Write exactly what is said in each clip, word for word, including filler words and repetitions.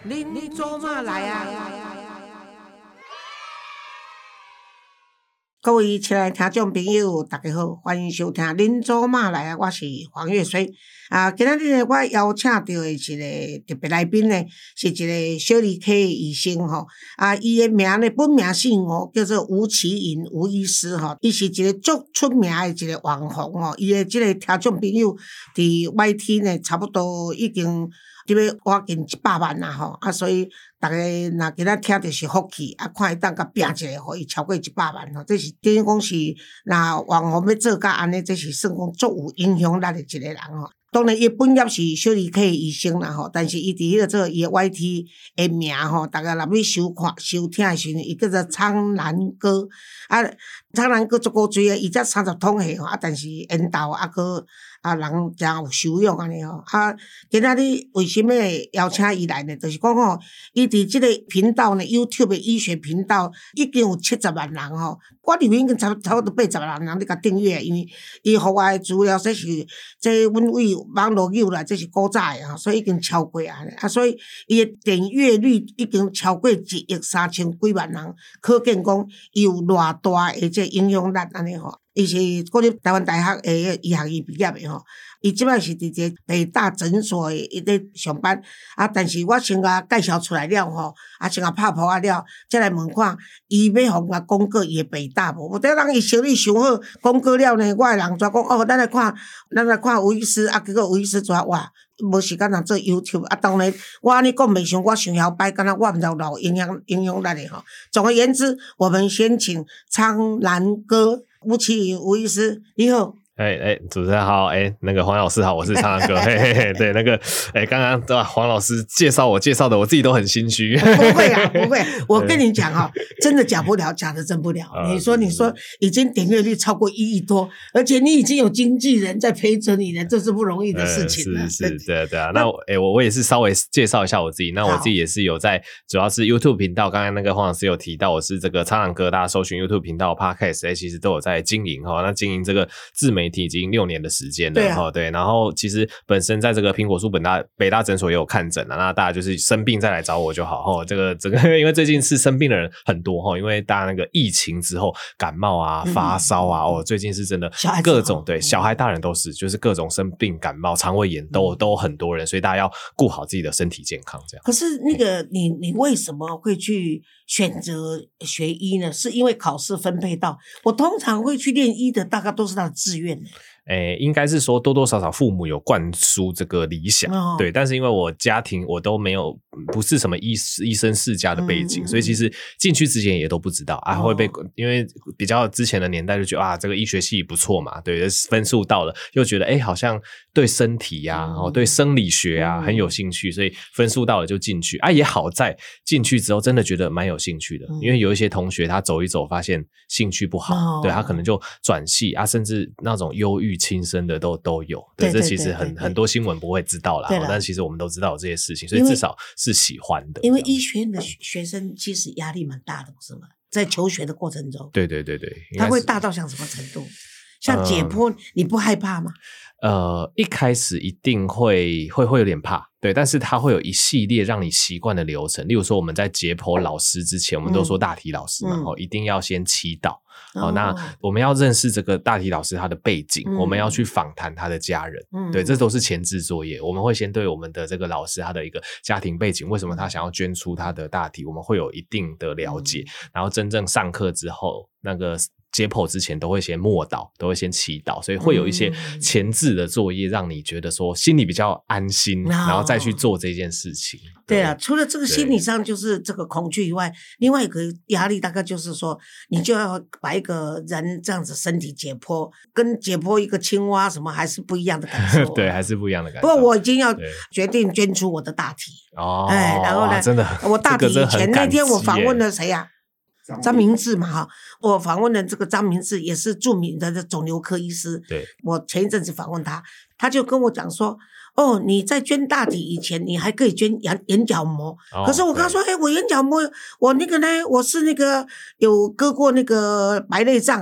恁做嘛来啊？各位亲爱的听众朋友，大家好，欢迎收听《恁做嘛来啊》，我是黄月水。啊，今仔日呢，我邀请到的一个特别来宾呢，是一个小儿科医生吼。啊，伊的名呢，本名姓吴，叫做吴奇颖吴医师吼。伊是一个足出名的一个网红吼。伊的即个听众朋友伫 Y T 呢，差不多已经伫要挖近一百万啦吼。啊，所以大家若今仔听着是福气，啊，看伊当甲拼一个，互伊超过一百万吼。这是等于讲是，若网红要做甲安尼，这是算讲足有影响力的一个人吼。当然，伊本业是小儿科医生啦吼，但是伊伫迄个做伊的 Y T 的名吼，大家若要收看收听的时阵，伊叫做苍兰哥。啊，苍兰哥足古锥的，伊才三十通岁吼，啊，但是缘投啊个啊人真有修养安尼吼。啊，今仔日为什么会邀请伊来呢？就是讲吼，伊伫即个频道呢 ，YouTube 的医学频道已经有七十万人吼，我认为已经差差不多八十万人咧甲订阅，因为伊互我的资料，这是这阮为网络友啦，这是古早的吼，所以已经超过啊，啊，所以伊的点阅率已经超过一亿三千几万人，可见讲伊有偌大的这影响力安尼吼。伊是国立台湾大学的医学院毕业的吼，伊即摆是伫一个北大诊所的伊咧上班，啊，但是我先甲介绍出来了吼，啊，先甲拍破啊了，再来问看伊要互我讲过伊的北大无？有得人伊成绩上好，讲过了呢，我的人就讲哦，咱来看，咱来看吴医师，啊，结果吴医师就哇，无时间通做 YouTube， 啊，当然我安尼讲袂像我想晓摆，敢若我毋知有老影响影响力的吼。总而言之，我们先请苍兰哥。吴奇颖吴医师，你好。 哎哎，主持人好，哎，那个黄老师好，我是苍兰哥，嘿嘿嘿，对，那个，哎，刚刚对吧？黄老师介绍我介绍的，我自己都很心虚。 不会啊，不会，我跟你讲哈、哦，真的假不了，假的真不了。 啊、 你说，你说，已经点阅率超过一亿多，而且你已经有经纪人在陪着你了，这是不容易的事情了。 呃、是是，对对啊。那哎，我我也是稍微介绍一下我自己，那我自己也是有在，主要是 YouTube 频道，刚才那个黄老师有提到，我是这个苍兰哥，大家搜寻 YouTube 频道 Podcast， 哎，其实都有在经营哈。那经营这个自媒体已经六年的时间了，对、啊、对，然后其实本身在这个苹果树本大北大诊所也有看诊啊，那大家就是生病再来找我就好哈。这个这个，因为最近是生病的人很多哈，因为大家那个疫情之后感冒啊、发烧啊，嗯、哦，最近是真的各种对小孩大人都是，就是各种生病、感冒、肠胃炎都、嗯、都很多人，所以大家要顾好自己的身体健康这样。 可是那个你你为什么会去选择学医呢？是因为考试分配到？我通常会去练医的，大概都是他的志愿的。 诶，应该是说多多少少父母有灌输这个理想，哦、对，但是因为我家庭我都没有不是什么医医生世家的背景，嗯、所以其实进去之前也都不知道啊，会被、哦、因为比较之前的年代就觉得啊，这个医学系不错嘛，对，分数到了，又觉得诶好像对身体呀、啊，哦、嗯，对生理学啊、嗯、很有兴趣，所以分数到了就进去啊，也好在进去之后真的觉得蛮有兴趣的，嗯、因为有一些同学他走一走发现兴趣不好，哦、对他可能就转系啊，甚至那种忧郁轻生的都都有，对，对对对对对，这其实很很多新闻不会知道啦，但其实我们都知道有这些事情，所以至少是喜欢的。 因为医学院的学生其实压力蛮大的，不是吗？在求学的过程中， 对对对对， 他会大到像什么程度？像解剖，嗯、你不害怕吗？ 呃，一开始一定会会会有点怕，对，但是它会有一系列让你习惯的流程。例如说，我们在解剖老师之前，我们都说大体老师嘛，哦、嗯，一定要先祈祷。好、哦，那我们要认识这个大体老师他的背景，嗯、我们要去访谈他的家人，嗯、对，这都是前置作业。我们会先对我们的这个老师他的一个家庭背景，为什么他想要捐出他的大体，我们会有一定的了解。嗯、然后真正上课之后，那个解剖之前都会先默祷，都会先祈祷，所以会有一些前置的作业，让你觉得说心里比较安心，嗯、然后再去做这件事情。 对啊，除了这个心理上就是这个恐惧以外，另外一个压力大概就是说，你就要把一个人这样子身体解剖，跟解剖一个青蛙什么还是不一样的感受。 对，还是不一样的感受。 不过我已经要决定捐出我的大体哦， 哎，然后呢， 真的， 我大体以前那天我访问了谁呀、啊？张明志嘛哈，我访问的这个张明志也是著名的肿瘤科医师。 对， 我前一阵子访问他，他就跟我讲说，哦，你在捐大体以前，你还可以捐眼眼角膜。哦、可是我跟他说，哎，我眼角膜，我那个呢，我是那个有割过那个白内障。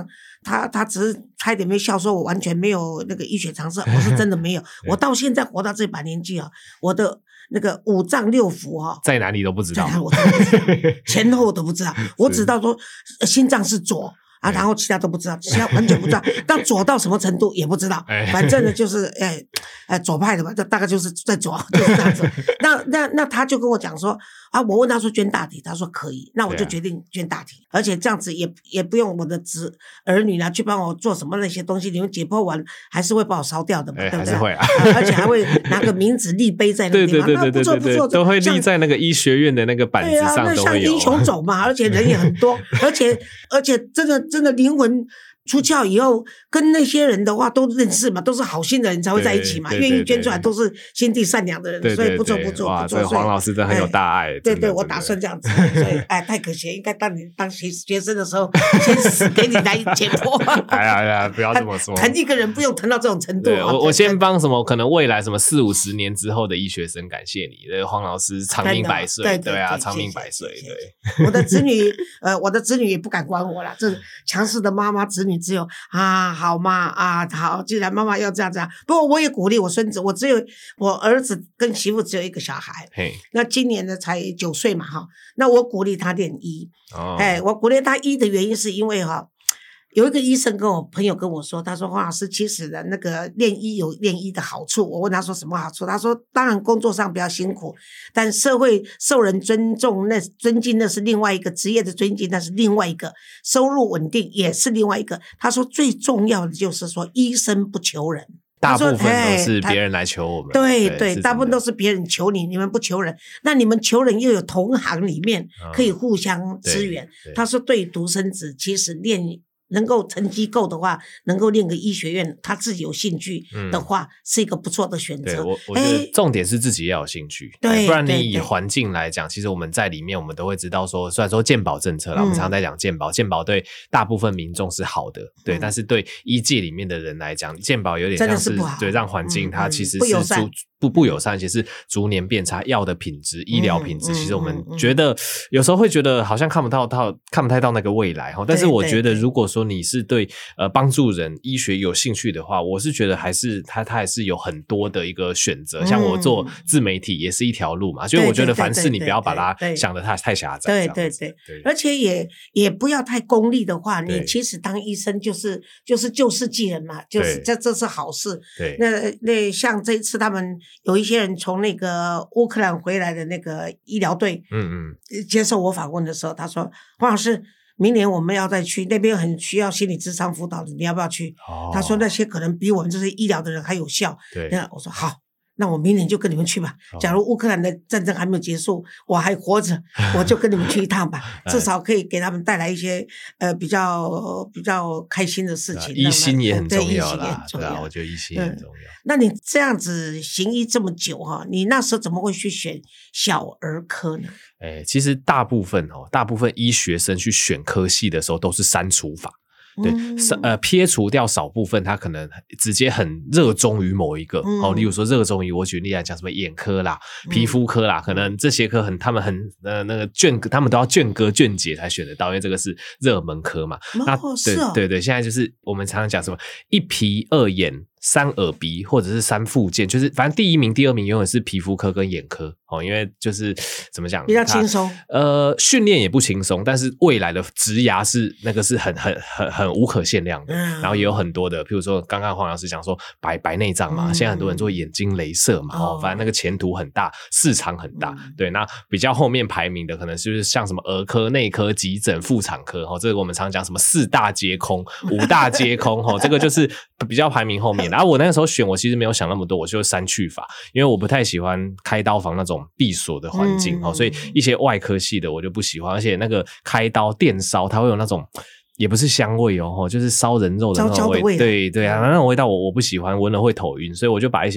他他只是差一点没笑说我完全没有那个医学常识，我是真的没有。我到现在活到这把年纪啊，我的那个五脏六腑哈， 在哪里都不知道， 我真的不知道前后都不知道，我只知道说心脏是左。啊，然后其他都不知道，其他完全不知道，到左到什么程度也不知道，反正呢就是诶，呃左派的吧，这大概就是在左，就是这样子。那那那他就跟我讲说啊，我问他说捐大体，他说可以，那我就决定捐大体，而且这样子也也不用我的子儿女呢去帮我做什么那些东西，你们解剖完还是会把我烧掉的嘛，对不对？ 还是会啊， 而且还会拿个名字立碑在那个地方， 对对对对对对对，都会立在那个医学院的那个板子上， 对啊，那像英雄冢嘛，而且人也很多，而且而且真的真的灵魂出窍以后，跟那些人的话都认识嘛，都是好心的人才会在一起嘛，愿意捐出来都是心地善良的人， 对对对对， 所以不错不错不错。 所以黄老师真的很有大爱。 对对，我打算这样子，所以哎，太可惜，应该当你当学学生的时候，先死给你来解剖。 哎呀哎呀，不要这么说， 疼一个人不用疼到这种程度。 我我先帮什么可能未来什么四五十年之后的医学生感谢你，这个黄老师长命百岁，对对啊，长命百岁。对， 我的子女呃，我的子女也不敢管我了，这强势的妈妈，子女只有啊。啊，好嘛，啊，好，既然妈妈要这样这样，不过我也鼓励我孙子，我只有我儿子跟媳妇只有一个小孩，那今年呢才九岁嘛，哈，那我鼓励他练医，哦，哎，我鼓励他医的原因是因为哈。有一个医生跟我朋友跟我说，他说黄老师其实的那个练医有练医的好处，我问他说什么好处，他说当然工作上比较辛苦，但社会受人尊重那尊敬那是另外一个，职业的尊敬那是另外一个，收入稳定也是另外一个。他说最重要的就是说医生不求人， 大部分都是别人来求我们， 对 对, 对，大部分都是别人求你，你们不求人，那你们求人又有同行里面可以互相支援，嗯，他说对独生子其实练能够成绩够的话，能够练个医学院，他自己有兴趣的话，嗯，是一个不错的选择。 我我觉得重点是自己要有兴趣，对，不然你以环境来讲，其实我们在里面我们都会知道说，虽然说健保政策啦，嗯，我们常常在讲健保，健保对大部分民众是好的，对，嗯，但是对医界里面的人来讲，健保有点像是对让环境它其实是逐不不友善，其实逐年变差，药的品质、医疗品质，嗯，其实我们觉得，嗯，有时候会觉得好像看不到到看不太到那个未来，但是我觉得如果说你是对呃帮助人医学有兴趣的话，我是觉得还是它它还是有很多的一个选择，嗯，像我做自媒体也是一条路嘛，所以我觉得凡事你不要把它想得太太狭窄， 对对 对, 对，而且也也不要太功利的话，你其实当医生就是就是救世济人嘛，就是这这是好事。 对， 那那像这一次他们有一些人从那个乌克兰回来的那个医疗队，嗯嗯，接受我访问的时候，他说黄老师。明年我们要再去那边，很需要心理咨商辅导的，你要不要去？哦，他说那些可能比我们这些医疗的人还有效。 对， 那我说好，那我明年就跟你们去吧。哦，假如乌克兰的战争还没有结束，我还活着，我就跟你们去一趟吧，至少可以给他们带来一些呃比较比较开心的事情。 医心也很重要啦，对啊，我觉得医心也很重要。嗯， 那你这样子行医这么久哈，你那时候怎么会去选小儿科呢？ 欸，其实大部分哦，大部分医学生去选科系的时候都是删除法，对，嗯，呃，撇除掉少部分，他可能直接很热衷于某一个，嗯，哦，例如说热衷于，我举例来讲，什么眼科啦、皮肤科啦，嗯，可能这些科很，他们很呃那个卷，他们都要卷哥卷姐才选得到，因为这个是热门科嘛。 哦， 那是哦， 对对对，现在就是我们常常讲什么一皮二眼。三耳鼻或者是三附件，就是反正第一名、第二名永远是皮肤科跟眼科哦，因为就是怎么讲比较轻松， 呃，训练也不轻松，但是未来的职涯是那个是很很很很无可限量的，嗯，然后也有很多的，譬如说刚刚黄老师讲说白白内障嘛，嗯，现在很多人做眼睛雷射嘛，哦，反正那个前途很大，市场很大，嗯，对，那比较后面排名的可能是像什么儿科、内科、急诊、妇产科哦，这个我们常讲什么四大皆空、五大皆空哦，这个就是比较排名后面的。然后我那个时候选，我其实没有想那么多，我就删去法，因为我不太喜欢开刀房那种闭锁的环境，嗯，所以一些外科系的我就不喜欢，而且那个开刀电烧它会有那种也不是香味哦，就是烧人肉的那种味， 焦焦的味道， 对对啊，那种味道我我不喜欢，闻了会头晕，所以我就把一些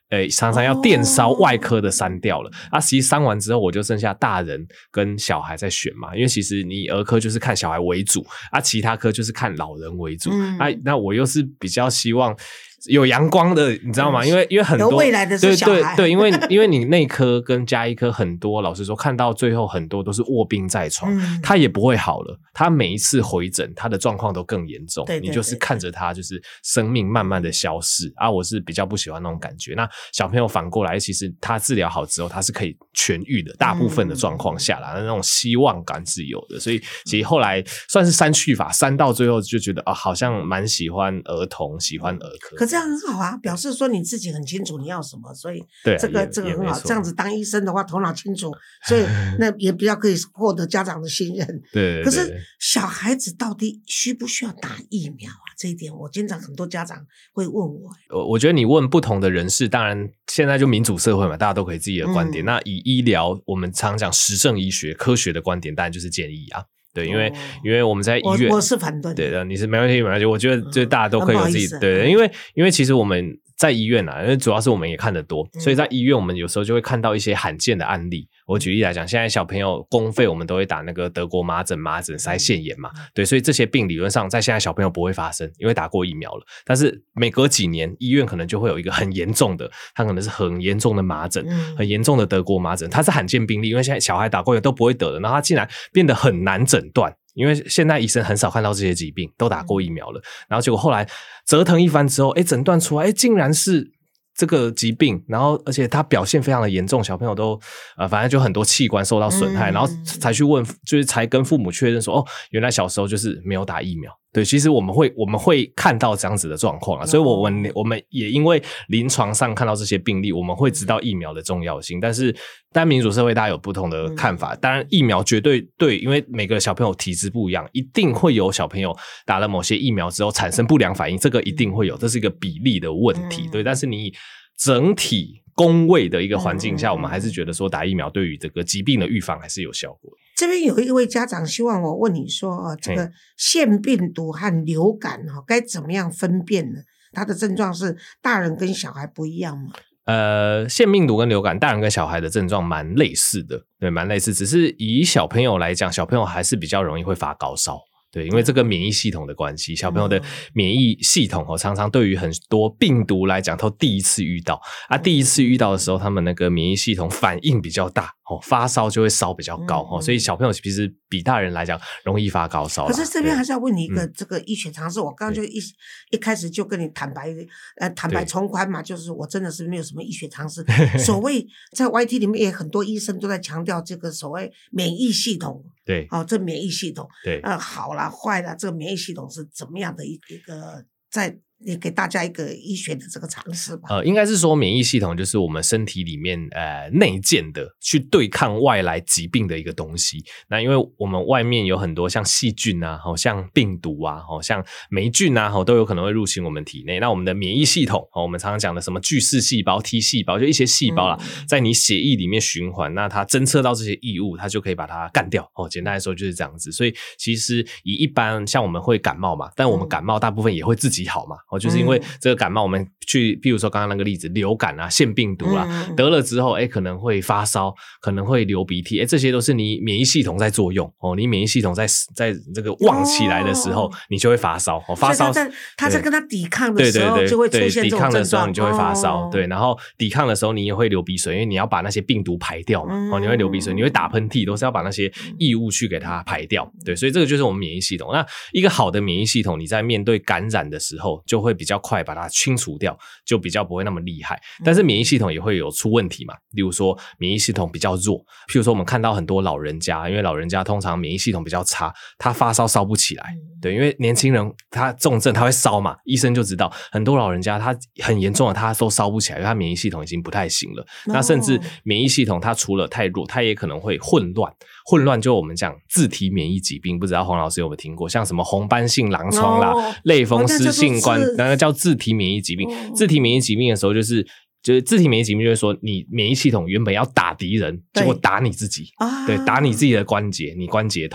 呃，常常要电烧外科的删掉了、哦、啊，其实删完之后我就剩下大人跟小孩在选嘛，因为其实你儿科就是看小孩为主啊，其他科就是看老人为主、嗯、啊，那我又是比较希望有阳光的，你知道吗？因为因为很多有未来的是小孩， 对对对，因为因为你内科跟家医科很多，老实说，看到最后很多都是卧病在床，嗯、他也不会好了。他每一次回诊，他的状况都更严重。对对对，你就是看着他，就是生命慢慢的消逝啊！我是比较不喜欢那种感觉。那小朋友反过来，其实他治疗好之后，他是可以痊愈的，大部分的状况下啦，嗯、那种希望感是有的。所以其实后来算是删去法，删到最后就觉得啊，好像蛮喜欢儿童，喜欢儿科。 可这样很好啊，表示说你自己很清楚你要什么，所以这个这个很好。这样子当医生的话，头脑清楚，所以那也比较可以获得家长的信任。 对， 可是小孩子到底需不需要打疫苗啊？这一点我经常很多家长会问我。 我我觉得你问不同的人士，当然现在就民主社会嘛，大家都可以自己的观点。嗯、那以医疗，我们常讲实证医学科学的观点，当然就是建议啊。对，因为、哦、因为我们在医院， 我, 我是反对的。 对的，你是没问题，没问题。我觉得就大家都可以有自己、嗯、对，因为因为其实我们在医院啊，因为主要是我们也看得多，所以在医院我们有时候就会看到一些罕见的案例。我举例来讲，现在小朋友公费我们都会打那个德国麻疹、麻疹腮腺炎嘛，对，所以这些病理论上在现在小朋友不会发生，因为打过疫苗了。但是每隔几年，医院可能就会有一个很严重的，它可能是很严重的麻疹，很严重的德国麻疹，它是罕见病例，因为现在小孩打过也都不会得的，然后它竟然变得很难诊断。因为现在医生很少看到这些疾病，都打过疫苗了，然后结果后来折腾一番之后，诶，诊断出来，诶，竟然是这个疾病，然后而且它表现非常的严重，小朋友都呃，反正就很多器官受到损害，嗯、然后才去问，就是才跟父母确认说，哦，原来小时候就是没有打疫苗。对，其实我们会我们会看到这样子的状况啊，所以我们我们也因为临床上看到这些病例，我们会知道疫苗的重要性。但是，当然民主社会大家有不同的看法，当然疫苗绝对对，因为每个小朋友体质不一样，一定会有小朋友打了某些疫苗之后产生不良反应，这个一定会有，这是一个比例的问题。对，但是你整体公卫的一个环境下，我们还是觉得说打疫苗对于这个疾病的预防还是有效果。 这边有一位家长希望我问你说，哦、这个腺病毒和流感哦，该怎么样分辨呢？它的症状是大人跟小孩不一样吗？ 呃，腺病毒跟流感，大人跟小孩的症状蛮类似的，对，蛮类似。只是以小朋友来讲，小朋友还是比较容易会发高烧。对，因为这个免疫系统的关系，小朋友的免疫系统哦，常常对于很多病毒来讲，都第一次遇到啊，第一次遇到的时候，他们那个免疫系统反应比较大哦，发烧就会烧比较高哦，所以小朋友其实比大人来讲容易发高烧。 可是这边还是要问你一个这个医学常识，我刚刚就一一开始就跟你坦白呃坦白从宽嘛，就是我真的是没有什么医学常识。所谓在 Y T 里面也很多医生都在强调这个所谓免疫系统。 对， 哦，这免疫系统， 对， 呃，好啦坏啦，这个免疫系统是怎么样的一一个在也给大家一个医学的这个常识吧。 呃，应该是说免疫系统就是我们身体里面呃内建的去对抗外来疾病的一个东西。那因为我们外面有很多像细菌啊，好像病毒啊，好像霉菌啊，都有可能会入侵我们体内。那我们的免疫系统，我们常常讲的什么巨噬细胞、T 细胞，就一些细胞啦，嗯、在你血液里面循环，那它侦测到这些异物，它就可以把它干掉。哦，简单来说就是这样子。所以其实以一般像我们会感冒嘛，但我们感冒大部分也会自己好嘛。哦，就是因为这个感冒，我们去，比如说刚刚那个例子，流感啊、腺病毒啊，嗯、得了之后，哎，可能会发烧，可能会流鼻涕，哎，这些都是你免疫系统在作用哦。你免疫系统在在这个旺起来的时候，哦、你就会发烧。哦，发烧， 他在他在跟他抵抗的时候，对对对，就会出现这种症状。抵抗的时候， 你就会发烧， 哦、 对。然后抵抗的时候，你也会流鼻水，因为你要把那些病毒排掉嘛。嗯、哦，你会流鼻水，你会打喷嚏，都是要把那些异物去给它排掉。对，所以这个就是我们免疫系统。那一个好的免疫系统，你在面对感染的时候，就会比较快把它清除掉，就比较不会那么厉害。但是免疫系统也会有出问题嘛，例如说免疫系统比较弱，譬如说我们看到很多老人家，因为老人家通常免疫系统比较差，他发烧烧不起来。对，因为年轻人他重症他会烧嘛，医生就知道很多老人家他很严重的他都烧不起来，因为他免疫系统已经不太行了。那甚至免疫系统它除了太弱，它也可能会混乱。混乱就我们讲自体免疫疾病，不知道黄老师有没有听过，像什么红斑性狼疮啦、哦、类风湿性关，那个叫自体免疫疾病。哦、自体免疫疾病的时候，就是就是自体免疫疾病，就是说你免疫系统原本要打敌人，结果打你自己，对，打你自己的关节，你关节痛。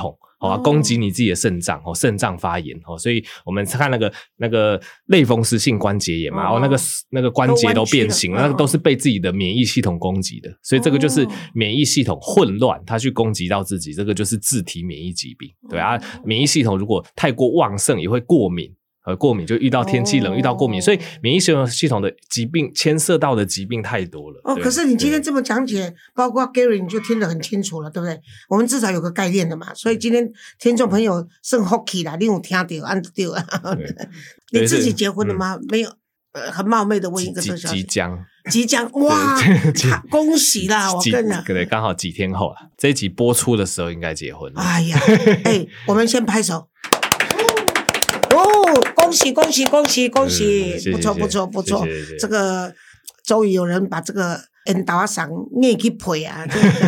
好、啊、攻击你自己的肾脏哦，肾脏发炎哦，所以我们看那个那个类风湿性关节炎嘛，哦，那个那个关节都变形了，那个都是被自己的免疫系统攻击的，所以这个就是免疫系统混乱，它去攻击到自己，这个就是自体免疫疾病，对啊，免疫系统如果太过旺盛也会过敏。呃，过敏就遇到天气冷，哦、遇到过敏，所以免疫系统系统的疾病牵涉到的疾病太多了。 哦，可是你今天这么讲解，包括 Gary 你就听得很清楚了，对不对？我们至少有个概念的嘛。所以今天听众朋友剩 hockey 啦，你有听到按对啊？你自己结婚了吗？嗯、没有，呃，很冒昧的问一个这个小姐， 即将。 即将哇，恭喜啦！我跟你讲， 对，刚好几天后了，这一集播出的时候应该结婚了。 哎呀，哎，我们先拍手。哦，恭喜恭喜恭喜恭喜！不错不错不错，这个终于有人把这个恩达赏念去配啊！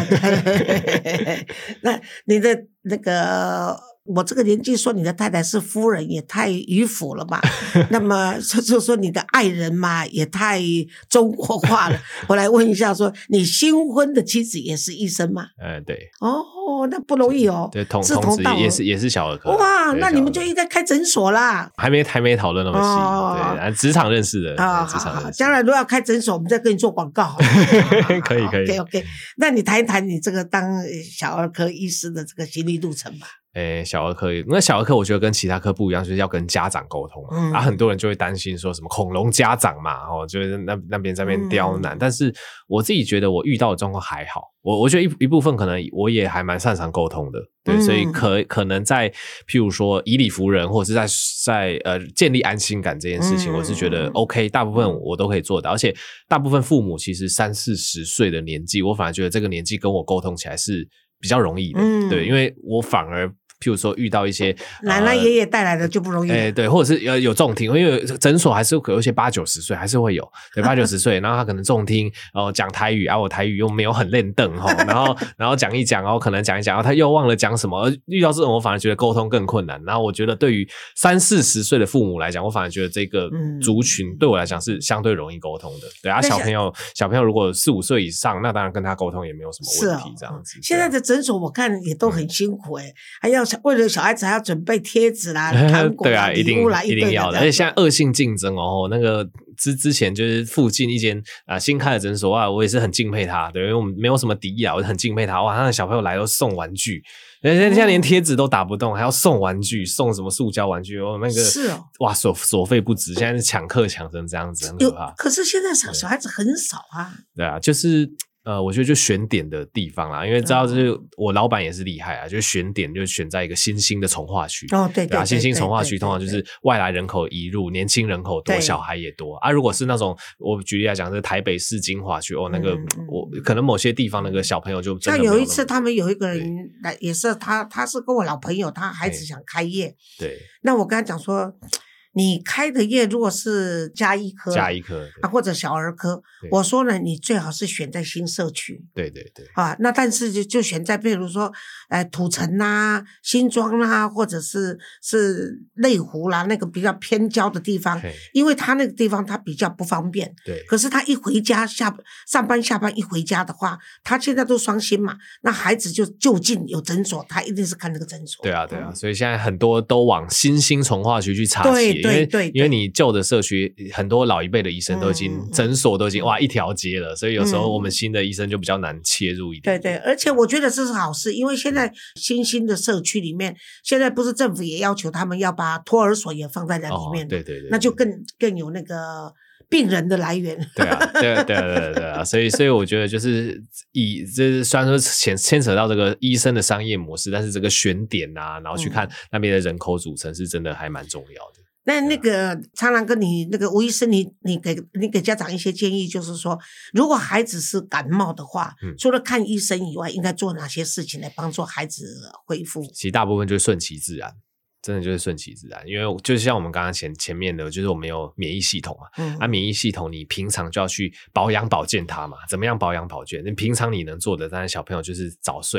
那你的那个，我这个年纪说你的太太是夫人也太迂腐了吧？那么就说你的爱人嘛，也太中国化了。我来问一下说，你新婚的妻子也是医生吗？ 呃，对。 哦，那不容易哦。 对，同同时也是也是小儿科。 哇，那你们就应该开诊所啦。 还没还没讨论那么细，哦、对，职场认识的啊，职场认识。 将来如果要开诊所，我们再跟你做广告。 可以可以。 OK OK， 那你谈一谈你这个当小儿科医师的这个心理路程吧。 诶，小儿科，那小儿科我觉得跟其他科不一样，就是要跟家长沟通嘛。嗯、啊，很多人就会担心说什么恐龙家长嘛，哦，就是那那边在那边刁难。嗯、但是我自己觉得我遇到的状况还好，我我觉得一一部分可能我也还蛮擅长沟通的，对，嗯、所以可可能在譬如说以理服人，或者是在在呃建立安心感这件事情，嗯、我是觉得 OK， 大部分我都可以做到，而且大部分父母其实三四十岁的年纪，我反而觉得这个年纪跟我沟通起来是比较容易的，嗯、对，因为我反而。譬如说遇到一些奶奶爷爷带来的就不容易， 哎、欸，对，或者是有有重听，因为诊所还是有一些八九十岁还是会有，对，八九十岁，然后他可能重听，然后讲台语啊，我台语又没有很练邓哈，然后然后讲一讲，然后可能讲一讲，然后他又忘了讲什么，遇到这种我反而觉得沟通更困难。然后我觉得对于三四十岁的父母来讲，我反而觉得这个族群对我来讲是相对容易沟通的。对啊，小朋友小朋友如果四五岁以上，那当然跟他沟通也没有什么问题，这样子。 现在的诊所我看也都很辛苦哎、欸，还要为了小孩子还要准备贴纸啦、糖果啦、礼物啦， 一定要的。而且现在恶性竞争哦，那个之之前就是附近一间啊、呃、新开的诊所啊，我也是很敬佩他，对，因为我们没有什么敌意啊，我就很敬佩他。哇，他的小朋友来都送玩具，现在连贴纸都打不动，还要送玩具，送什么塑胶玩具？哦，那个是哦， 哇，所所费不止，现在是抢课抢成这样子，很可怕。 可是现在小小孩子很少啊。 对啊，就是。呃，我觉得就选点的地方啦，因为知道就是我老板也是厉害啊，就是选点就选在一个新兴的从化区哦，对对啊，新兴从化区通常就是外来人口移入，年轻人口多，小孩也多啊。如果是那种我举例来讲，是台北市精华区哦，那个、嗯、我可能某些地方那个小朋友就真的没有那么多。 像有一次他们有一个人来，也是他，他是跟我老朋友，他孩子想开业， 对， 那我跟他讲说。你开的业如果是家医科， 家医科啊，或者小儿科，我说呢，你最好是选在新社区。 对对对。 啊，那但是就就选在比如说，呃，土城啦、新庄啦，或者是是内湖啦，那个比较偏郊的地方，因为他那个地方他比较不方便。 对。 可是他一回家下上班下班一回家的话，他现在都双薪嘛，那孩子就就近有诊所，他一定是看那个诊所。 对啊对啊，嗯、所以现在很多都往新兴从化区去插旗。 对对对， 因为你旧的社区很多老一辈的医生都已经、嗯、诊所都已经哇一条街了，所以有时候我们新的医生就比较难切入一点。 对对，而且我觉得这是好事，因为现在新兴的社区里面，现在不是政府也要求他们要把托儿所也放在那里面， 哦、对, 对, 对对， 那就更更有那个病人的来源。 对啊，对啊，对啊，对啊，对啊，所以所以我觉得就是以这虽然说牵牵扯到这个医生的商业模式，但是这个选点啊，然后去看那边的人口组成是真的还蛮重要的。 那那个常常跟你那个吴医生，你你给你给家长一些建议，就是说，如果孩子是感冒的话，嗯、除了看医生以外，应该做哪些事情来帮助孩子恢复？ 其实大部分就是顺其自然。真的就是顺其自然，因为就像我们刚刚前前面的，就是我们有免疫系统嘛，嗯，啊，免疫系统你平常就要去保养保健它嘛，怎么样保养保健？你平常你能做的，当然小朋友就是早睡嘛，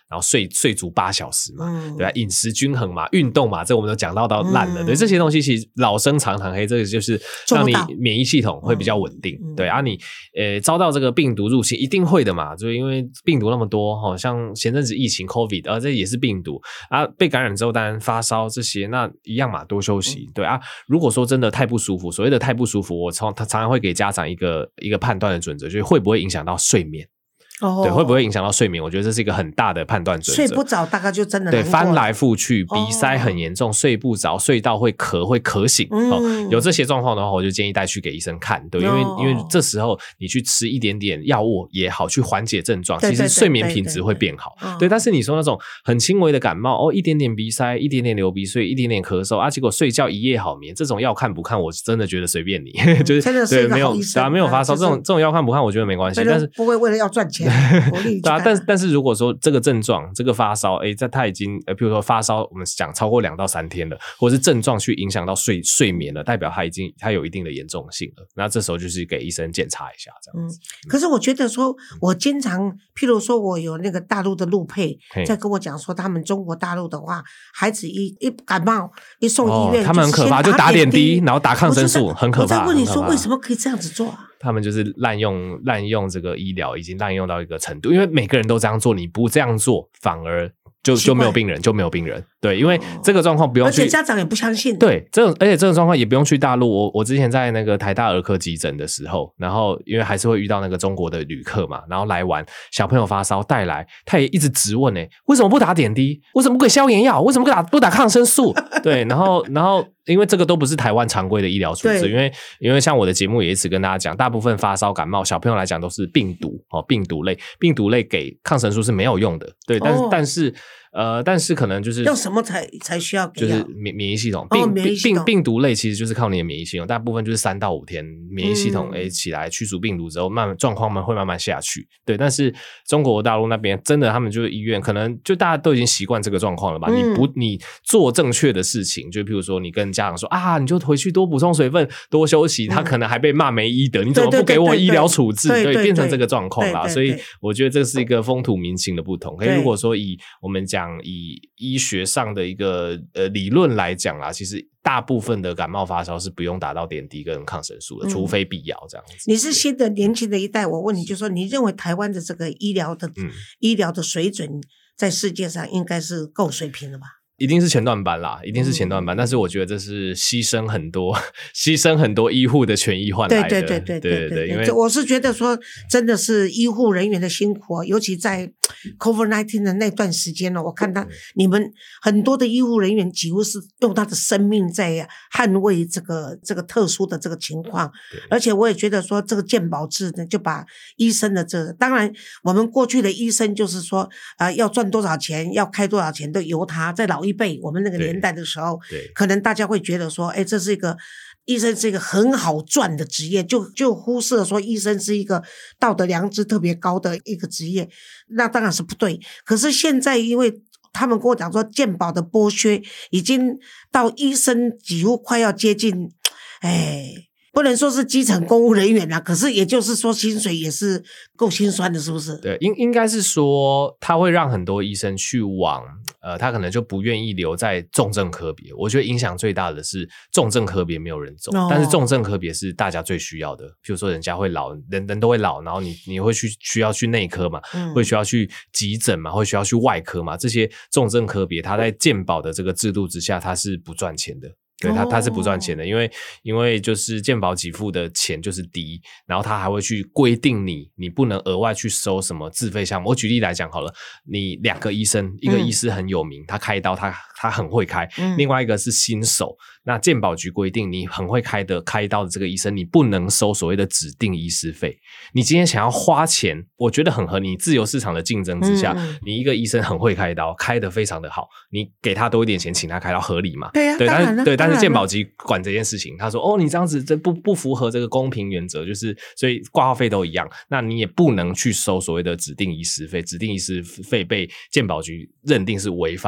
然后睡睡足八小时嘛， 嗯、 对吧、啊？饮食均衡嘛，运动嘛，这我们都讲到到烂了。嗯、对这些东西，其实老生常谈，嘿，这个就是让你免疫系统会比较稳定。嗯、对啊你，你呃遭到这个病毒入侵，一定会的嘛，就因为病毒那么多，好像前阵子疫情 COVID 啊，这也是病毒啊，被感染之后当然发烧这些，那一样嘛，多休息。嗯、对啊，如果说真的太不舒服，所谓的太不舒服，我常他常常会给家长一个一个判断的准则，就是会不会影响到睡眠。哦、对，会不会影响到睡眠？我觉得这是一个很大的判断准则。 睡不着，大概就真的对翻来覆去，鼻塞很严重，哦、睡不着，睡到会咳，会咳醒。嗯哦、有这些状况的话，我就建议带去给医生看。对，因为、哦、因为这时候你去吃一点点药物也好，去缓解症状，其实睡眠品质会变好。对, 对, 对, 对, 对，但是你说那种很轻微的感冒，哦，一点点鼻塞，一点点流鼻水，一点点咳嗽啊，结果睡觉一夜好眠，这种药看不看，我真的觉得随便你，嗯、就是真的是一个好医生， 对，没有啊，没有发烧，就是、这种这种药看不看，我觉得没关系，但是不会为了要赚钱， 对啊，但但是如果说这个症状，这个发烧，诶，在他已经，呃，比如说发烧，我们讲超过两到三天了，或者是症状去影响到睡睡眠了，代表他已经他有一定的严重性了。那这时候就是给医生检查一下，这样子。 嗯，可是我觉得说，我经常，譬如说我有那个大陆的陆配在跟我讲说，他们中国大陆的话，孩子一一感冒一送医院， 哦、他们很可怕，就打点滴，然后打抗生素，很可怕。 我在问你说，为什么可以这样子做啊？ 他们就是滥用滥用这个医疗，已经滥用到一个程度，因为每个人都这样做，你不这样做，反而就就没有病人，就没有病人。对，因为这个状况不用去， 而且家长也不相信。 对，这种而且这种状况也不用去大陆。我我之前在那个台大儿科急诊的时候，然后因为还是会遇到那个中国的旅客嘛，然后来玩，小朋友发烧带来，他也一直质问哎、欸，为什么不打点滴？为什么不给消炎药？为什么不打不打抗生素？对，然后然后因为这个都不是台湾常规的医疗处置，因为因为像我的节目也一直跟大家讲，大部分发烧感冒小朋友来讲都是病毒哦，病毒类病毒类给抗生素是没有用的。对，但是、哦、但是。呃，但是可能就是用什么才才需要给就是免免疫系统，病、哦、免疫系统病病毒类其实就是靠你的免疫系统，大部分就是三到五天免疫系统诶、嗯、起来驱逐病毒之后，慢慢状况们会慢慢下去。对，但是中国大陆那边真的他们就是医院，可能就大家都已经习惯这个状况了吧？嗯、你不你做正确的事情，就譬如说你跟家长说啊，你就回去多补充水分，多休息，嗯、他可能还被骂没医德，你怎么不给我医疗处置？对，对对对对对变成这个状况啦。所以我觉得这是一个风土民情的不同。可是如果说以我们讲以医学上的一个呃理论来讲啦，其实大部分的感冒发烧是不用打到点滴跟抗生素的，嗯、除非必要这样子。 你是新的年轻的一代，我问你就说，你认为台湾的这个医疗的、嗯、医疗的水准在世界上应该是够水平的吧？ 一定是前段班啦，一定是前段班，嗯、但是我觉得这是牺牲很多，牺牲很多医护的权益换来的。 对对对对对对, 对, 对因为我是觉得说，真的是医护人员的辛苦、哦，尤其在 COVID 十九 的那段时间呢、哦，我看到你们很多的医护人员几乎是用他的生命在捍卫这个这个特殊的这个情况，而且我也觉得说，这个健保制呢，就把医生的这个，当然我们过去的医生就是说，呃，要赚多少钱，要开多少钱都由他，在老一辈我们那个年代的时候，可能大家会觉得说，哎，这是一个医生是一个很好赚的职业，就就忽视了说医生是一个道德良知特别高的一个职业，那当然是不对。可是现在因为他们跟我讲说，健保的剥削已经到医生几乎快要接近，哎。不能说是基层公务人员啦，可是也就是说薪水也是够心酸的，是不是？ 对，应应该是说他会让很多医生去往呃，他可能就不愿意留在重症科别。我觉得影响最大的是重症科别没有人走，哦、但是重症科别是大家最需要的。譬如说人家会老，人人都会老，然后你你会去需要去内科嘛，嗯、会需要去急诊嘛，会需要去外科嘛，这些重症科别，他在健保的这个制度之下，他是不赚钱的。对他，他是不赚钱的，因为因为就是健保给付的钱就是低，然后他还会去规定你，你不能额外去收什么自费项目。我举例来讲好了，你两个医生，一个医师很有名，嗯、他开刀他他很会开，嗯、另外一个是新手，那健保局规定你很会开的开刀的这个医生，你不能收所谓的指定医师费。你今天想要花钱，我觉得很合理，自由市场的竞争之下，嗯、你一个医生很会开刀，开得非常的好，你给他多一点钱，请他开刀合理嘛？ 对啊， 对，但是对，但是健保局管这件事情，他说哦，你这样子这不不符合这个公平原则，就是所以挂号费都一样，那你也不能去收所谓的指定医师费，指定医师费被健保局认定是违法的。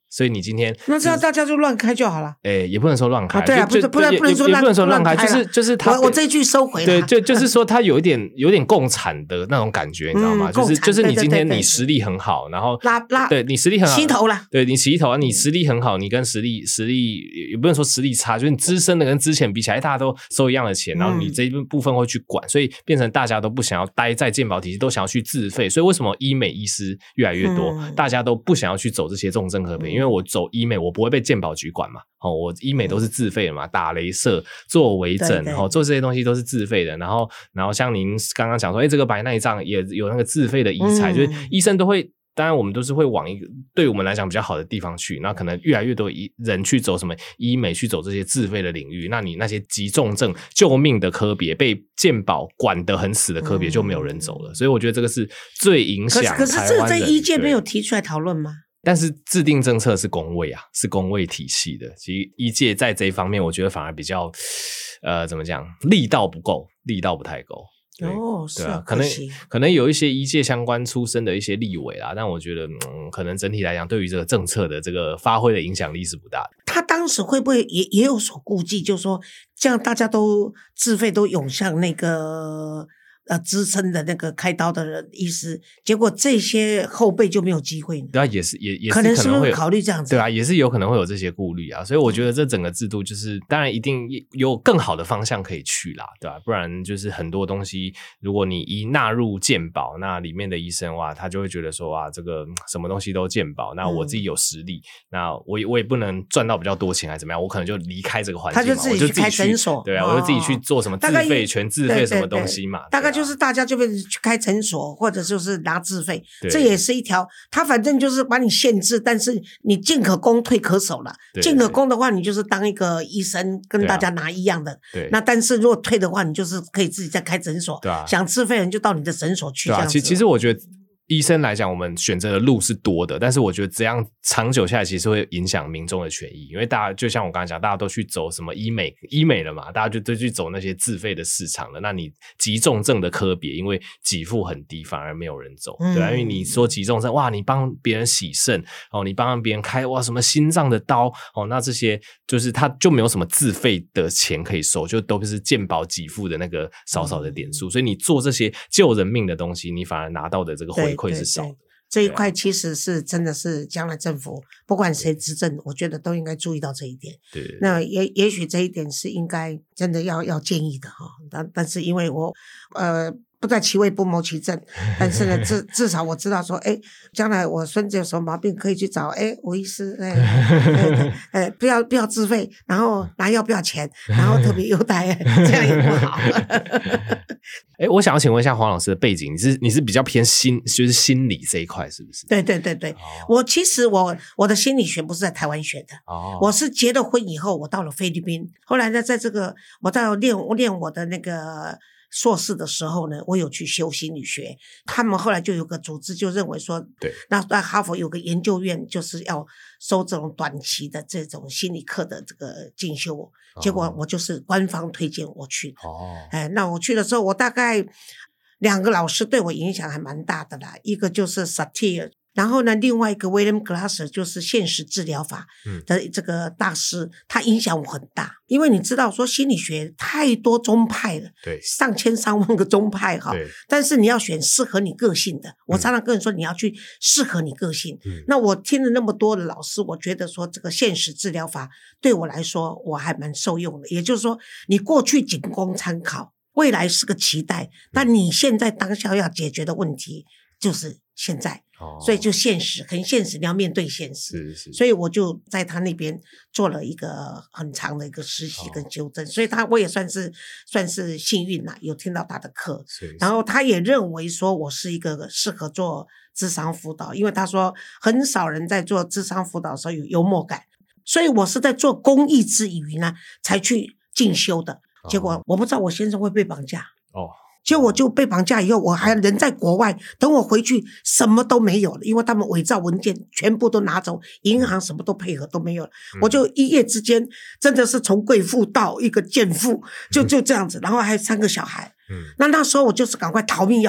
所以你今天那这样大家就乱开就好了。 诶、欸，也不能说乱开， 啊、对啊，不是不能不能说也不能说乱开，就是就是他我我这一句收回了。 对，就就是说他有一点有点共产的那种感觉，你知道吗？嗯、就是就是你今天你实力很好，然后拉拉对你实力很好， 齐头了， 对你齐头啊，你实力很好，你跟实力实力也不能说实力差，就是你资深的跟之前比起来，大家都收一样的钱，然后你这一部分会去管，所以变成大家都不想要待在健保体系，都想要去自费。所以为什么医美医师越来越多，嗯、大家都不想要去走这些重症科别？嗯、因为我走医美，我不会被健保局管嘛。哦，我医美都是自费的嘛，打雷射、做微整，然后、哦、做这些东西都是自费的。然后，然后像您刚刚讲说，哎，这个白内障也有那个自费的医材，嗯、就是医生都会。当然，我们都是会往一个对我们来讲比较好的地方去。那可能越来越多人去走什么医美，去走这些自费的领域。那你那些急重症、救命的科别，被健保管得很死的科别，就没有人走了。嗯、所以我觉得这个是最影响台湾人。可是，可是这个在医界没有提出来讨论吗？ 但是制定政策是公卫啊，是公卫体系的。其实医界在这一方面，我觉得反而比较，呃，怎么讲，力道不够，力道不太够。 哦，是啊， 可能可能有一些医界相关出身的一些立委啦，但我觉得，嗯，可能整体来讲，对于这个政策的这个发挥的影响力是不大的。 他当时会不会也也有所顾忌，就是说，这样大家都自费都涌向那个呃资深的那个开刀的人医师，结果这些后辈就没有机会呢？ 对啊，也是也也是可能是可能会考虑这样子， 对啊，也是有可能会有这些顾虑啊。所以我觉得这整个制度就是，当然一定有更好的方向可以去啦，对吧、啊？不然就是很多东西，如果你一纳入健保，那里面的医生哇，他就会觉得说哇，这个什么东西都健保，那我自己有实力，嗯、那我也我也不能赚到比较多钱还是怎么样，我可能就离开这个环境嘛， 他就自己去开诊所， 对啊，我就自己去做什么自费全自费什么东西嘛， 大概就是大家就被去开诊所，或者就是拿自费，这也是一条。他反正就是把你限制，但是你进可攻，退可守了。进可攻的话，你就是当一个医生，跟大家拿一样的。 对。 那但是如果退的话，你就是可以自己再开诊所。 对啊。 想自费人就到你的诊所去。 对啊。 这样子。 其其实我觉得。医生来讲，我们选择的路是多的，但是我觉得这样长久下来，其实会影响民众的权益。因为大家就像我刚才讲，大家都去走什么医美、医美了嘛，大家就都去走那些自费的市场了。那你急重症的科别，因为给付很低，反而没有人走，嗯、对啊。因为你说急重症，哇，你帮别人洗肾哦，你帮别人开哇什么心脏的刀哦，那这些就是他就没有什么自费的钱可以收，就都是健保给付的那个少少的点数。嗯、所以你做这些救人命的东西，你反而拿到的这个回馈是少的。 这一块其实是真的是将来政府不管谁执政，我觉得都应该注意到这一点。 对，对， 那也也许这一点是应该真的要要建议的哈。但但是因为我呃不在其位不谋其政，但是呢至至少我知道说，哎，将来我孙子有什么毛病可以去找哎吴医师，哎哎哎不要不要自费，然后拿药不要钱，然后特别优待，这样也不好。 哎，我想要请问一下黄老师的背景，你是你是比较偏心，就是心理这一块，是不是？ 对对对对，哦、我其实我我的心理学不是在台湾学的，哦、我是结了婚以后，我到了菲律宾，后来呢，在这个我在练练我的那个硕士的时候呢，我有去修心理学，他们后来就有个组织就认为说， 对， 那在哈佛有个研究院就是要收这种短期的这种心理课的这个进修。哦、结果我就是官方推荐我去的，哦，哎，那我去的时候，我大概两个老师对我影响还蛮大的啦，一个就是 Satir， 然后呢，另外一个 William Glasser 就是现实治疗法的这个大师，嗯、他影响我很大，因为你知道说心理学太多宗派了， 对， 上千上万个宗派哈，但是你要选适合你个性的，我常常跟人说你要去适合你个性。嗯、那我听了那么多的老师，我觉得说这个现实治疗法对我来说我还蛮受用的，也就是说你过去仅供参考，未来是个期待，但你现在当下要解决的问题就是现在。哦、所以就现实，很现实，你要面对现实。 是是。 所以我就在他那边做了一个很长的一个实习跟纠正，哦、所以他我也算是算是幸运啦，有听到他的课。 是是。 然后他也认为说我是一个适合做諮商輔導，因为他说很少人在做諮商輔導的时候有幽默感，所以我是在做公益之余呢才去進修的。结果我不知道我先生会被绑架。 哦。 结果我就被绑架以后，我还人在国外，等我回去什么都没有了，因为他们伪造文件全部都拿走，银行什么都配合都没有了，嗯、我就一夜之间真的是从贵妇到一个贱妇，就就这样子，然后还有三个小孩。嗯、那那时候我就是赶快逃命要紧，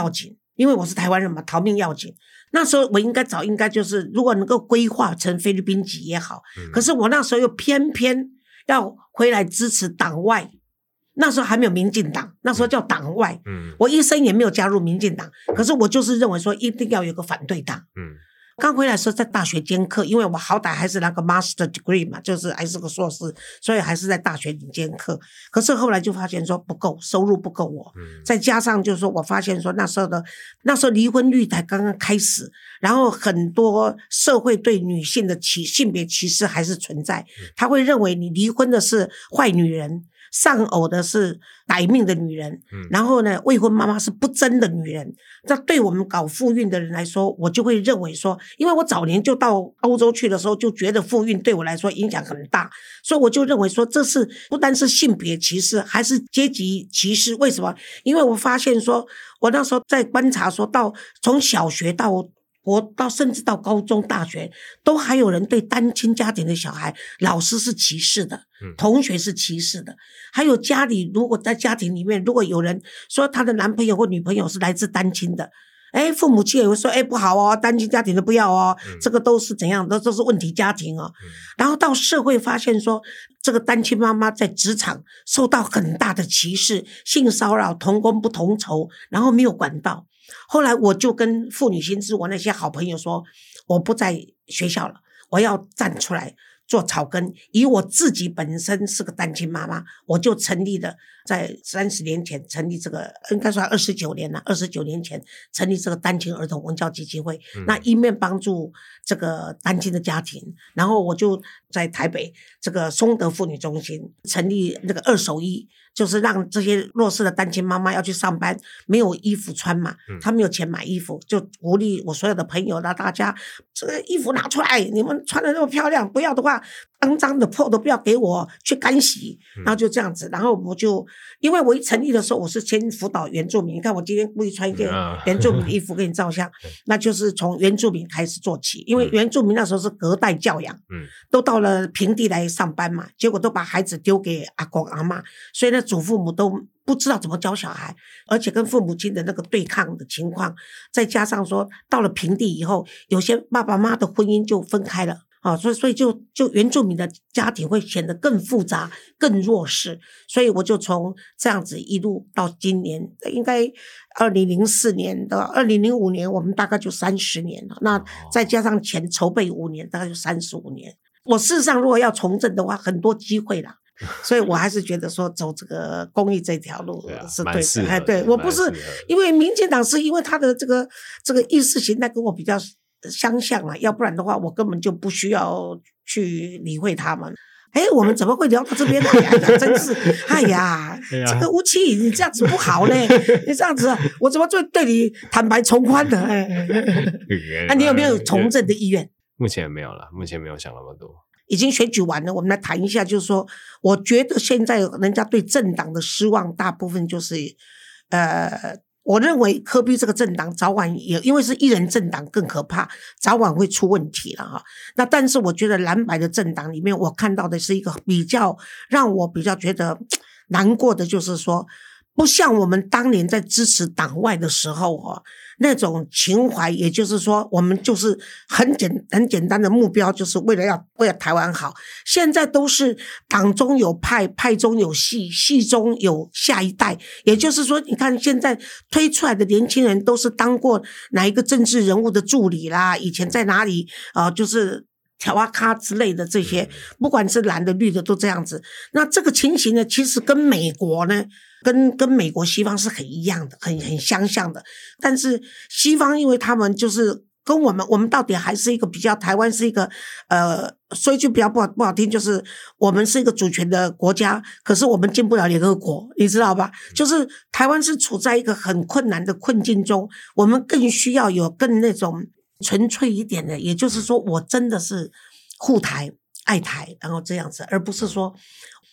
因为我是台湾人嘛，逃命要紧。那时候我应该早应该就是如果能够规划成菲律宾籍也好，嗯、可是我那时候又偏偏要回来支持党外。那时候还没有民进党，那时候叫党外。嗯，我一生也没有加入民进党，可是我就是认为说一定要有个反对党。嗯，刚回来的时候在大学兼课，因为我好歹还是那个 master degree 嘛，就是还是个硕士，所以还是在大学里兼课。可是后来就发现说不够，收入不够我。嗯，再加上就是说我发现说那时候的那时候离婚率才刚刚开始，然后很多社会对女性的歧性别歧视还是存在，他会认为你离婚的是坏女人。丧偶的是歹命的女人，嗯、然后呢，未婚妈妈是不贞的女人。那对我们搞妇运的人来说，我就会认为说，因为我早年就到欧洲去的时候，就觉得妇运对我来说影响很大，所以我就认为说，这是不单是性别歧视，还是阶级歧视。为什么？因为我发现说，我那时候在观察说，到从小学到我到甚至到高中大学都还有人对单亲家庭的小孩老师是歧视的，同学是歧视的，还有家里如果在家庭里面如果有人说他的男朋友或女朋友是来自单亲的，哎，父母亲也会说哎不好哦，单亲家庭的不要哦，这个都是怎样的，都是问题家庭哦。然后到社会发现说这个单亲妈妈在职场受到很大的歧视，性骚扰，同工不同酬，然后没有管道。后来我就跟妇女新知我那些好朋友说，我不在学校了，我要站出来做草根。以我自己本身是个单亲妈妈，我就成立了，在三十年前成立这个，应该说二十九年了，二十九年前成立这个单亲儿童文教基金会。嗯、那一面帮助这个单亲的家庭，然后我就在台北这个松德妇女中心成立那个二手衣。就是让这些弱势的单亲妈妈要去上班，没有衣服穿嘛，她没有钱买衣服，就鼓励我所有的朋友啦，大家这个衣服拿出来，你们穿得那么漂亮，不要的话肮脏的破的不要给我去干洗，然后就这样子，然后我就因为我一成立的时候我是先辅导原住民，你看我今天故意穿一件原住民的衣服给你照相，那就是从原住民开始做起，因为原住民那时候是隔代教养，都到了平地来上班嘛，结果都把孩子丢给阿公阿嬷，所以呢祖父母都不知道怎么教小孩，而且跟父母亲的那个对抗的情况，再加上说到了平地以后，有些爸爸妈妈的婚姻就分开了啊，所以所以就就原住民的家庭会显得更复杂、更弱势，所以我就从这样子一路到今年，应该二零零四年到二零零五年，我们大概就三十年了。那再加上前筹备五年，大概就三十五年。我事实上如果要从政的话，很多机会啦。所以我还是觉得说走这个公益这条路是对的，哎，对我不是因为民进党是因为他的这个这个意识形态跟我比较相像啊，要不然的话我根本就不需要去理会他们。哎，我们怎么会聊到这边来呀？真是，哎呀，这个吴奇，你这样子不好嘞，你这样子，我怎么就对你坦白从宽的？哎，那、啊、你有没有从政的意愿？ 目前没有了，目前没有想那么多。 已经选举完了，我们来谈一下，就是说，我觉得现在人家对政党的失望，大部分就是，呃，我认为柯 P 这个政党早晚也因为是一人政党更可怕，早晚会出问题了哈。那但是我觉得蓝白的政党里面，我看到的是一个比较让我比较觉得难过的，就是说，不像我们当年在支持党外的时候哈。那种情怀，也就是说我们就是很简很简单的目标，就是为了要为了台湾好。现在都是党中有派，派中有系，系中有下一代，也就是说你看现在推出来的年轻人都是当过哪一个政治人物的助理啦，以前在哪里呃就是条啊咖之类的，这些不管是蓝的绿的都这样子。那这个情形呢，其实跟美国呢跟跟美国西方是很一样的，很很相像的。但是西方因为他们就是跟我们，我们到底还是一个比较，台湾是一个呃，说一句比较不好不好听，就是我们是一个主权的国家，可是我们进不了联合国，你知道吧？就是台湾是处在一个很困难的困境中，我们更需要有更那种纯粹一点的，也就是说我真的是护台爱台，然后这样子，而不是说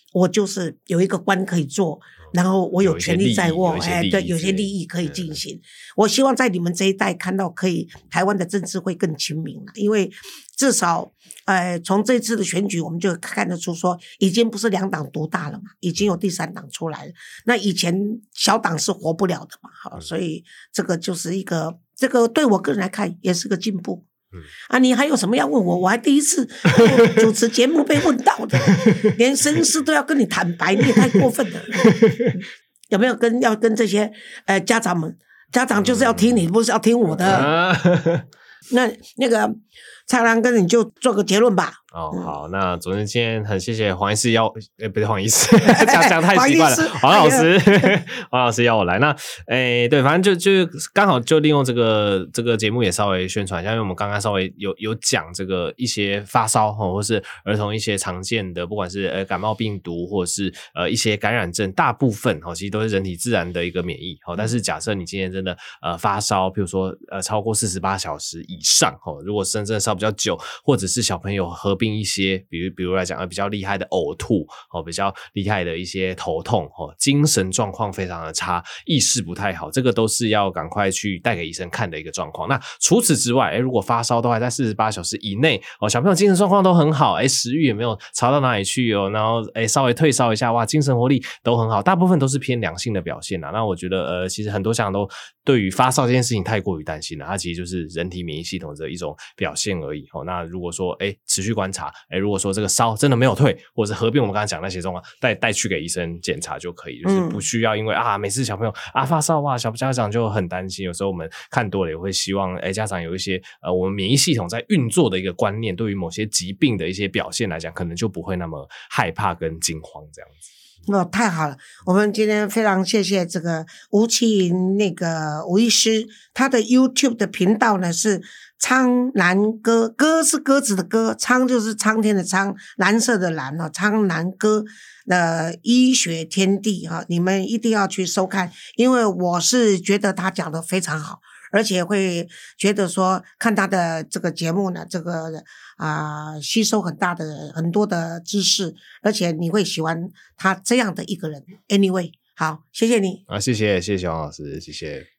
我就是有一个官可以做，然后我有权利在握，哎，对，有些利益可以进行。我希望在你们这一代看到，可以台湾的政治会更清明了，因为至少，呃，从这次的选举，我们就看得出说，已经不是两党独大了嘛，已经有第三党出来了。那以前小党是活不了的嘛，好，所以这个就是一个，这个对我个人来看也是个进步。嗯、啊，你还有什么要问我？我还第一次主持节目被问到的，连绅士都要跟你坦白，你也太过分了。有没有跟要跟这些呃家长们？家长就是要听你，不是要听我的。啊、那那个蔡郎哥，你就做个结论吧。 哦，好，那昨天今天很谢谢黄医师邀，诶、欸、不是黄医师，讲讲太习惯了，黄老师，黄老师邀我来。那诶、欸，对，反正就就刚好就利用这个这个节目也稍微宣传一下，因为我们刚刚稍微有有讲这个一些发烧齁，或是儿童一些常见的，不管是呃感冒病毒或者是呃一些感染症，大部分齁其实都是人体自然的一个免疫齁。但是假设你今天真的呃发烧，譬如说呃超过四十八小时以上齁，如果真正烧比较久，或者是小朋友合并一些，比如比如来讲，比较厉害的呕吐哦，比较厉害的一些头痛哦，精神状况非常的差，意识不太好，这个都是要赶快去带给医生看的一个状况。那除此之外，诶如果发烧都还在四十八小时以内哦，小朋友精神状况都很好，诶食欲也没有差到哪里去哦，然后诶稍微退烧一下，哇，精神活力都很好，大部分都是偏良性的表现啦。那我觉得呃，其实很多家长都对于发烧这件事情太过于担心了，它其实就是人体免疫系统的一种表现而已哦。那如果说诶持续观察，诶如果说这个烧真的没有退，或者是合并我们刚才讲那些状况，带带去给医生检查就可以，就是不需要因为啊每次小朋友啊发烧哇，小家长就很担心。有时候我们看多了也会希望，诶家长有一些呃我们免疫系统在运作的一个观念，对于某些疾病的一些表现来讲，可能就不会那么害怕跟惊慌这样子。 哦，太好了！我们今天非常谢谢这个吴奇云那个吴医师，他的 YouTube 的频道呢是苍蓝鸽，鸽是鸽子的鸽，苍就是苍天的苍，蓝色的蓝哦，苍蓝鸽的医学天地哈、哦，你们一定要去收看，因为我是觉得他讲的非常好。而且会觉得说看他的这个节目呢，这个啊、呃、吸收很大的很多的知识，而且你会喜欢他这样的一个人。Anyway， 好，谢谢你啊，谢谢谢谢黄老师，谢谢。